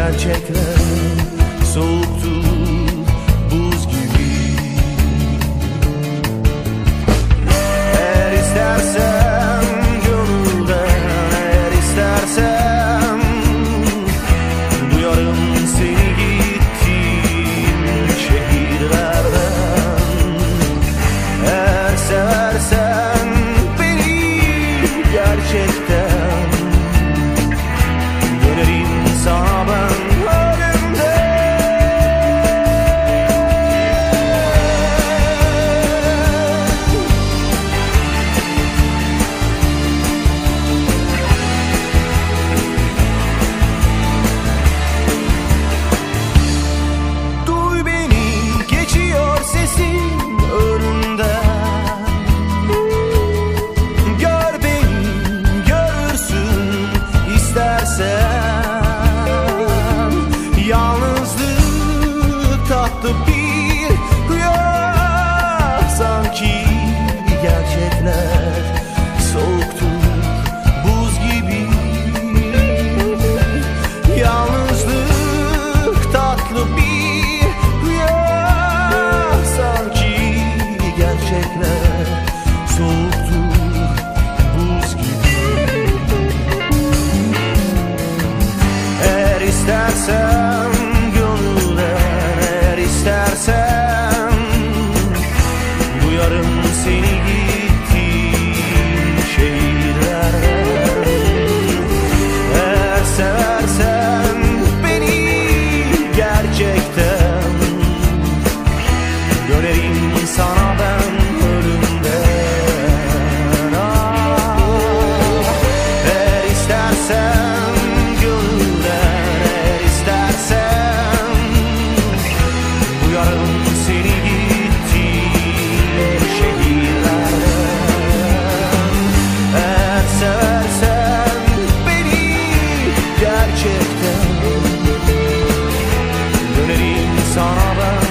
gerçekler soğuktur, buz gibi. Eğer istersen gönülden, eğer istersen duyarım seni gittiğin şehirlerden. Eğer seversen beni gerçekten dönerim sana ben ölümde. Duy beni, geçiyor sesin önümden. Gör beni, görürsün istersen. Yalnızlık tatlı bir rüya, sanki gerçekler soğuktur, buz gibi. Yalnızlık tatlı bir rüya, sanki gerçekler soğuktur, buz gibi. Eğer istersen gönülden, eğer istersen duyarım seni gittiğin şehirlerden. Eğer seversen beni gerçekten dönerim sana ben ölümden. Eğer istersen gönülden, eğer istersen duyarım seni gittiğin şehirlerden. Eğer seversen beni gerçekten dönerim sana ben